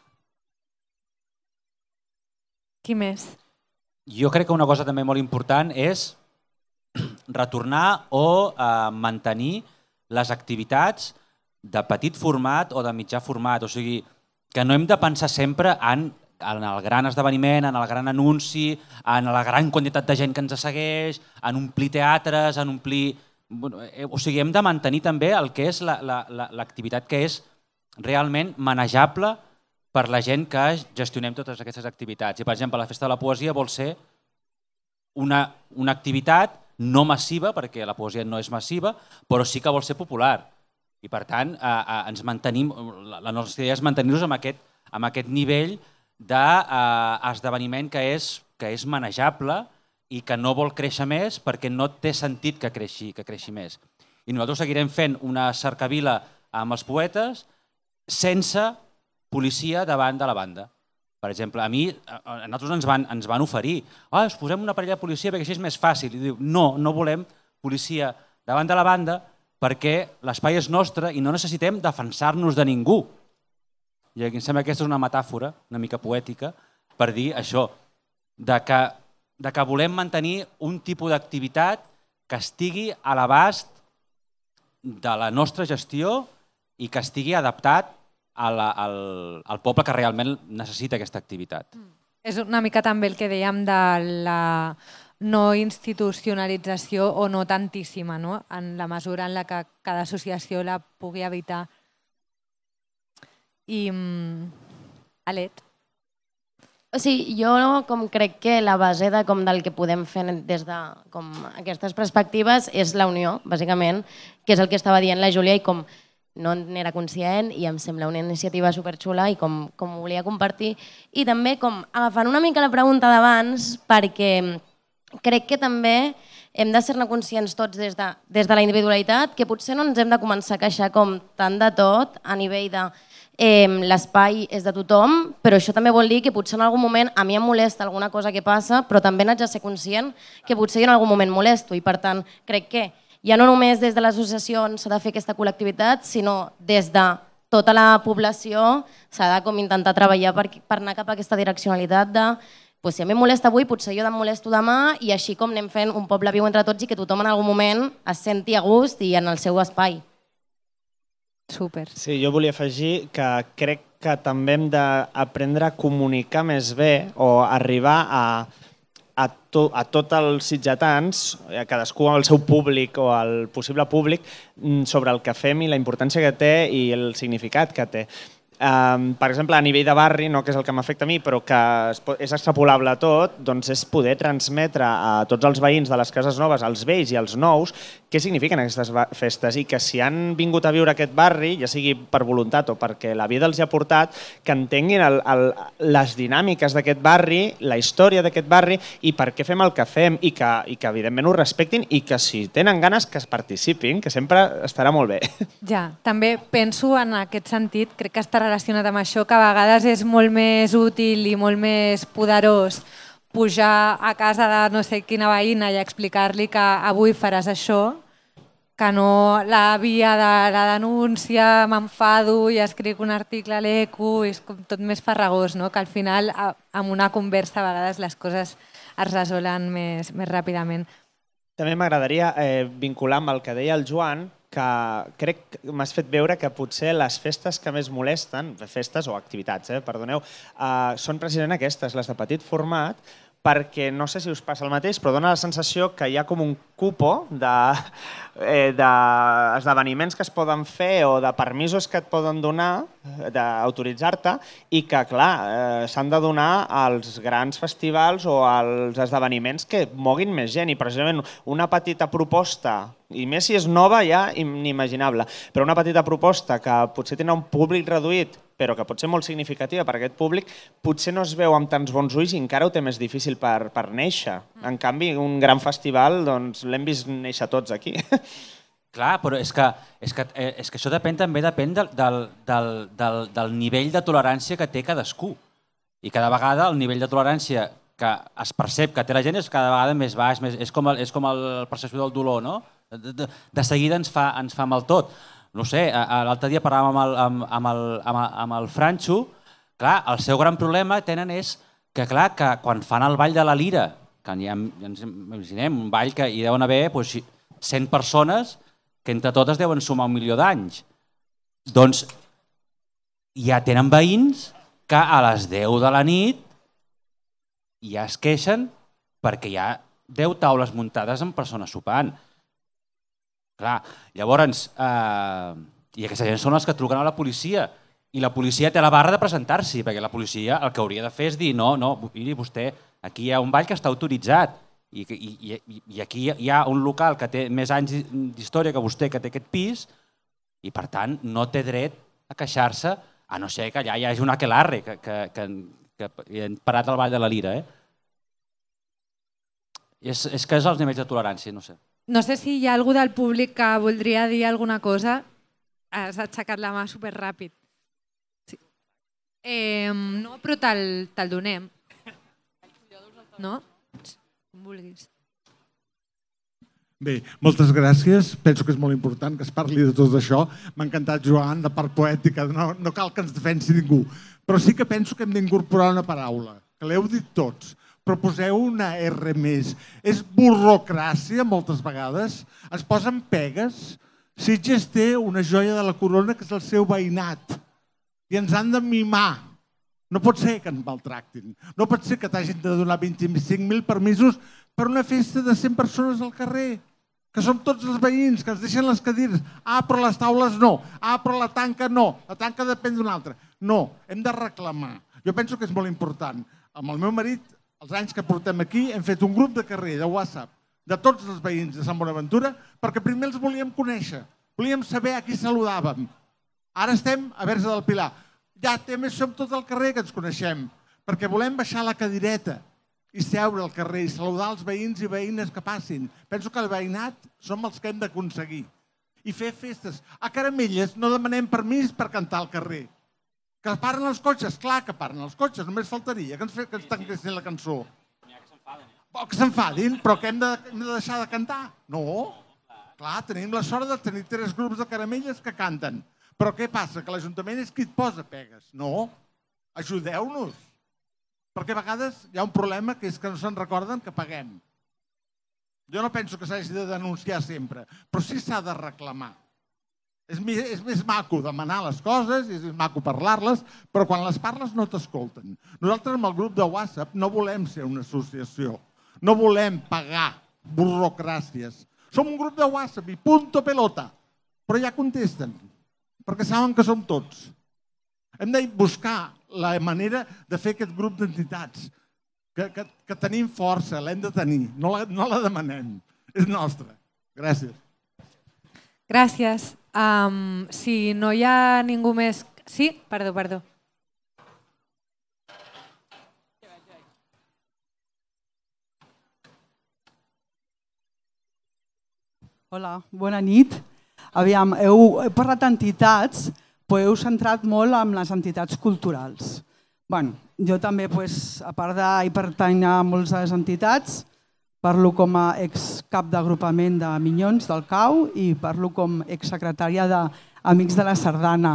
Qui més? Jo crec que una cosa també molt important és retornar o mantenir les activitats de petit format o de mitjà format. O sigui, que no hem de pensar sempre en el gran esdeveniment, en el gran anunci, en la gran quantitat de gent que ens segueix, en omplir teatres, en omplir... O sigui, hem de mantenir també el que és l'activitat que és realment manejable per la gent que gestionem totes aquestes activitats. I, per exemple, la Festa de la Poesia vol ser una activitat no massiva, perquè la poesia no és massiva, però sí que vol ser popular. I, per tant, ens mantenim, la nostra idea és mantenir-nos amb aquest nivell d'esdeveniment que és manejable i que no vol créixer més perquè no té sentit que creixi més. I nosaltres seguirem fent una cercavila amb els poetes sense policia davant de la banda. Per exemple, a nosaltres ens van oferir us posem una parella de policia perquè així és més fàcil. I diu, no volem policia davant de la banda perquè l'espai és nostre i no necessitem defensar-nos de ningú. I em sembla que aquesta és una metàfora una mica poètica per dir això, de que volem mantenir un tipus d'activitat que estigui a l'abast de la nostra gestió i que estigui adaptat al poble que realment necessita aquesta activitat. És una mica també el que dèiem de la no institucionalització o no tantíssima, no? En la mesura en la que cada associació la pugui evitar. I Alet? O sigui, jo crec que la base del que podem fer des d'aquestes perspectives és la unió, bàsicament, que és el que estava dient la Júlia i com no n'era conscient i em sembla una iniciativa superxula i com ho volia compartir. I també agafant una mica la pregunta d'abans, perquè crec que també hem de ser-ne conscients tots des de la individualitat, que potser no ens hem de començar a queixar com tant de tot a nivell de l'espai és de tothom, però això també vol dir que potser en algun moment a mi em molesta alguna cosa que passa, però també n'haig de ser conscient que potser jo en algun moment molesto i per tant crec que ja no només des de les associacions s'ha de fer aquesta col·lectivitat, sinó des de tota la població s'ha de com intentar treballar per anar cap a aquesta direccionalitat de si a mi em molesta avui, potser jo em molesto demà i així com anem fent un poble viu entre tots i que tothom en algun moment es senti a gust i en el seu espai. Súper. Sí, jo volia afegir que crec que també hem d'aprendre a comunicar més bé o arribar a tots els sitgetans, a cadascú amb el seu públic o el possible públic, sobre el que fem i la importància que té i el significat que té. Per exemple, a nivell de barri, no que és el que m'afecta a mi, però que és extrapolable a tot, doncs és poder transmetre a tots els veïns de les cases noves, als vells i als nous, què signifiquen aquestes festes i que si han vingut a viure a aquest barri, ja sigui per voluntat o perquè la vida els hi ha portat, que entenguin les dinàmiques d'aquest barri, la història d'aquest barri i per què fem el que fem i que evidentment ho respectin i que si tenen ganes que es participin, que sempre estarà molt bé. Ja, també penso en aquest sentit, crec que està relacionat amb això, que a vegades és molt més útil i molt més poderós pujar a casa de no sé quina veïna i explicar-li que avui faràs això, que no la via de la denúncia, m'enfado i escric un article a l'ECO, és com tot més farragós, no? Que al final amb una conversa a vegades les coses es resolen més ràpidament. També m'agradaria vincular amb el que deia el Joan, que crec que m'has fet veure que potser les festes que més molesten, festes o activitats, perdoneu, són precisament aquestes, les de petit format, perquè no sé si us passa el mateix, però dona la sensació que hi ha com un cupo d'esdeveniments que es poden fer o de permisos que et poden donar, d'autoritzar-te, i que, clar, s'han de donar als grans festivals o als esdeveniments que moguin més gent. I precisament una petita proposta, i més si és nova ja inimaginable, però una petita proposta que potser tindrà un públic reduït, però que pot ser molt significativa per a aquest públic, potser no es veu amb tants bons ulls i encara ho té més difícil per néixer. En canvi, un gran festival doncs, l'hem vist néixer tots aquí. Clar, però és que això també depèn del nivell de tolerància que té cadascú. I cada vegada el nivell de tolerància que es percep que té la gent és cada vegada més baix, és com la percepció del dolor, no? De seguida ens fa mal tot. No sé, l'altre dia parlàvem amb el Franxo, clar, el seu gran problema tenen és que, clar, que quan fan el ball de la Lira, que ja ens imaginem, un ball que hi deuen haver 100 persones que entre totes deuen sumar 1 milió d'anys. Doncs ja tenen veïns que a les 10 de la nit ja es queixen perquè hi ha 10 taules muntades amb persones sopant. Clar, llavors, i aquesta gent són els que truquen a la policia i la policia té la barra de presentar-s'hi, perquè la policia el que hauria de fer és dir no, miri vostè, aquí hi ha un ball que està autoritzat i aquí hi ha un local que té més anys d'història que vostè, que té aquest pis, i per tant no té dret a queixar-se, a no ser que allà hi hagi un aquelarre que han parat el ball de la Lira. És que és els nivells de tolerància, no sé. No sé si hi ha algú del públic que voldria dir alguna cosa. Has aixecat la mà superràpid. Sí. No, però te'l donem. No? Com vulguis. Bé, moltes gràcies. Penso que és molt important que es parli de tot això. M'ha encantat, Joan, la part poètica. No cal que ens defensi ningú. Però sí que penso que hem d'incorporar una paraula, que l'heu dit tots. Proposeu una R més. És burrocràcia, moltes vegades. Es posen pegues. Sitges té una joia de la corona que és el seu veïnat. I ens han de mimar. No pot ser que ens maltractin. No pot ser que t'hagin de donar 25.000 permisos per una festa de 100 persones al carrer. Que som tots els veïns, que ens deixen les cadires. Però les taules no. Però la tanca no. La tanca depèn d'una altra. No, hem de reclamar. Jo penso que és molt important. Amb el meu marit, els anys que portem aquí, hem fet un grup de carrer, de WhatsApp, de tots els veïns de Sant Bonaventura, perquè primer els volíem conèixer, volíem saber a qui saludàvem. Ara estem a Verge del Pilar. Ja també som tot el carrer que ens coneixem, perquè volem baixar la cadireta i seure al carrer i saludar els veïns i veïnes que passin. Penso que el veïnat som els que hem d'aconseguir. I fer festes. A Caramelles no demanem permís per cantar al carrer. Que paren els cotxes, clar que paren els cotxes, només faltaria que ens tanquessin la cançó. Que s'enfadin, però que hem de deixar de cantar? No, Clar, tenim la sort de tenir 3 grups de caramelles que canten. Però què passa? Que l'Ajuntament és qui et posa pegues. No, ajudeu-nos. Perquè a vegades hi ha un problema que és que no se'n recorden que paguem. Jo no penso que s'hagi de denunciar sempre, però sí s'ha de reclamar. És més maco demanar les coses, és més maco parlar-les, però quan les parles no t'escolten. Nosaltres amb el grup de WhatsApp no volem ser una associació, no volem pagar burocràcies. Som un grup de WhatsApp i punto pelota, però ja contesten, perquè saben que som tots. Hem de buscar la manera de fer aquest grup d'entitats, que tenim força, l'hem de tenir, no la demanem, és nostra. Gràcies. Gràcies. Si no hi ha ningú més... Sí? Perdó. Hola, bona nit. Aviam, heu parlat d'entitats, però heu centrat molt en les entitats culturals. Bé, jo també, a part de pertany a moltes de les entitats, parlo com a excap d'agrupament de Minyons del CAU i parlo com exsecretària d'Amics de la Sardana.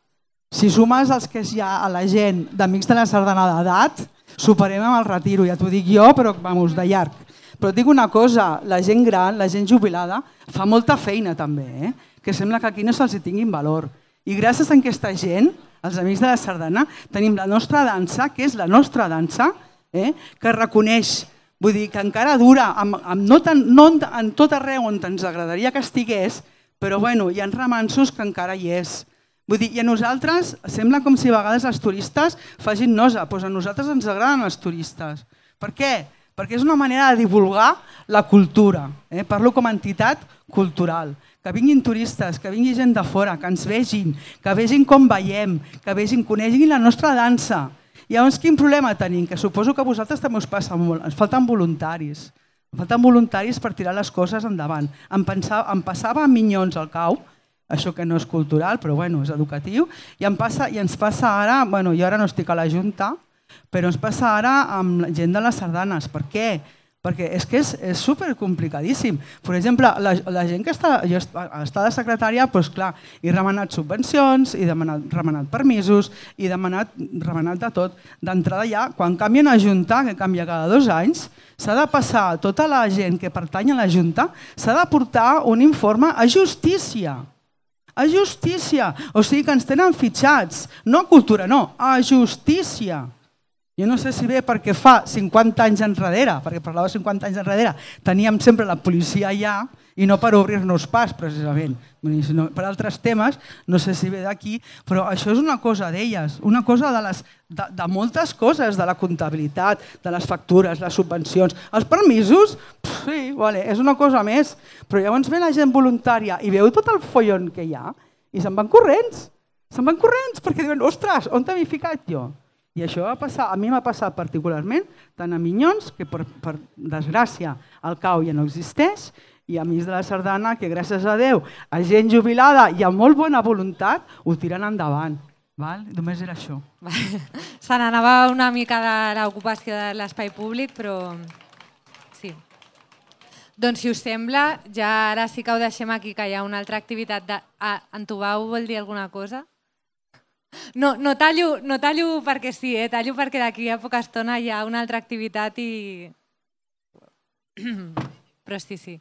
Si sumes els que hi ha a la gent d'Amics de la Sardana d'edat, superem amb el retiro, ja t'ho dic jo, però de llarg. Però et dic una cosa, la gent gran, la gent jubilada, fa molta feina també, que sembla que aquí no se'ls tinguin valor. I gràcies a aquesta gent, els Amics de la Sardana, tenim la nostra dansa, que és la nostra dansa, que reconeix. Vull dir que encara dura, no en tot arreu on ens agradaria que estigués, però hi ha remansos que encara hi és. Vull dir, i a nosaltres sembla com si a vegades els turistes facin nosa, doncs a nosaltres ens agraden els turistes. Per què? Perquè és una manera de divulgar la cultura. Parlo com a entitat cultural. Que vinguin turistes, que vingui gent de fora, que ens vegin, que vegin com veiem, que vegin, coneguin la nostra dansa. I llavors quin problema tenim? Que suposo que a vosaltres també us passa molt. Ens falten voluntaris. Ens falten voluntaris per tirar les coses endavant. Em passava a Minyons al CAU, això que no és cultural, però és educatiu, i ens passa ara, jo ara no estic a la Junta, però ens passa ara amb gent de les sardanes. Per què? Perquè és que és supercomplicadíssim. Per exemple, la gent que està de secretària, doncs clar, he remenat subvencions, he remenat permisos, he remenat de tot. D'entrada ja, quan canvien a Junta, que canvia cada 2 anys, s'ha de passar tota la gent que pertany a la Junta, s'ha de portar un informe a Justícia. A Justícia! O sigui que ens tenen fitxats. No a Cultura, no, a Justícia. Jo no sé si bé perquè fa 50 anys enrere, perquè parlava 50 anys enrere, teníem sempre la policia allà i no per obrir-nos pas, precisament. Per altres temes, no sé si ve d'aquí, però això és una cosa d'elles, una cosa de moltes coses, de la comptabilitat, de les factures, les subvencions. Els permisos, sí, és una cosa més, però llavors ve la gent voluntària i veu tot el follon que hi ha i se'n van corrents. Se'n van corrents perquè diuen, ostres, on t'havia ficat jo? I això a mi m'ha passat particularment tant a Minyons, que per desgràcia el CAU ja no existeix, i a Amics de la Sardana, que gràcies a Déu, a gent jubilada i amb molt bona voluntat, ho tiren endavant. Només era això. Se n'anava una mica de l'ocupació de l'espai públic, però sí. Doncs si us sembla, ja ara sí que ho deixem aquí, que hi ha una altra activitat. Entubau vol dir alguna cosa? No tallo perquè sí, tallo perquè d'aquí a poca estona hi ha una altra activitat i... Però sí.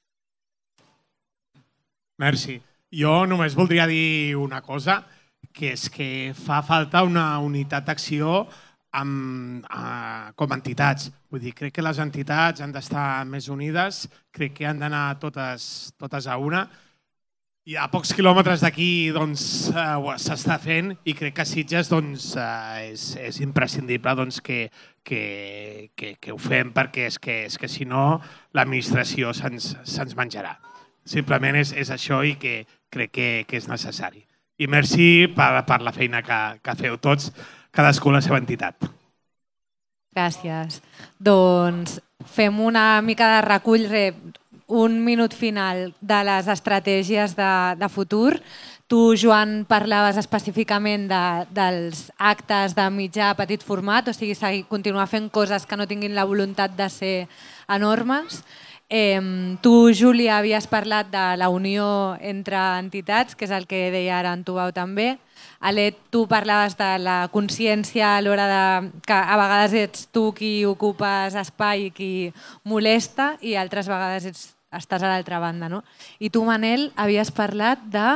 Merci. Jo només voldria dir una cosa, que és que fa falta una unitat d'acció com a entitats. Vull dir, crec que les entitats han d'estar més unides, crec que han d'anar totes a una. I a pocs quilòmetres d'aquí s'està fent i crec que a Sitges és imprescindible que ho fem perquè és que si no l'administració se'ns menjarà. Simplement és això i que crec que és necessari. I merci per la feina que feu tots, cadascú la seva entitat. Gràcies. Doncs fem una mica de recull, un minut final de les estratègies de futur. Tu, Joan, parlaves específicament dels actes de mitjà a petit format, o sigui, continuar fent coses que no tinguin la voluntat de ser enormes. Tu, Júlia, havies parlat de la unió entre entitats, que és el que deia ara en Tubau també. Alet, tu parlaves de la consciència a l'hora de que a vegades ets tu qui ocupes espai i qui molesta i altres vegades estàs a l'altra banda, no? I tu, Manel, havies parlat de...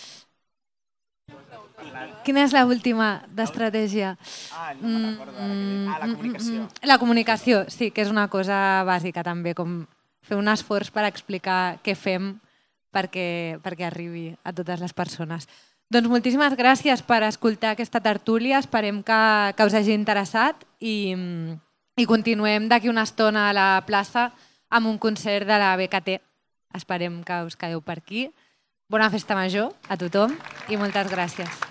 Quina és l'última d'estratègia? No me'n recordo. La comunicació. La comunicació, sí, que és una cosa bàsica també, com fer un esforç per explicar què fem perquè arribi a totes les persones. Doncs moltíssimes gràcies per escoltar aquesta tertúlia, esperem que us hagi interessat i continuem d'aquí una estona a la plaça amb un concert de la BKT. Esperem que us quedeu per aquí. Bona festa major a tothom i moltes gràcies.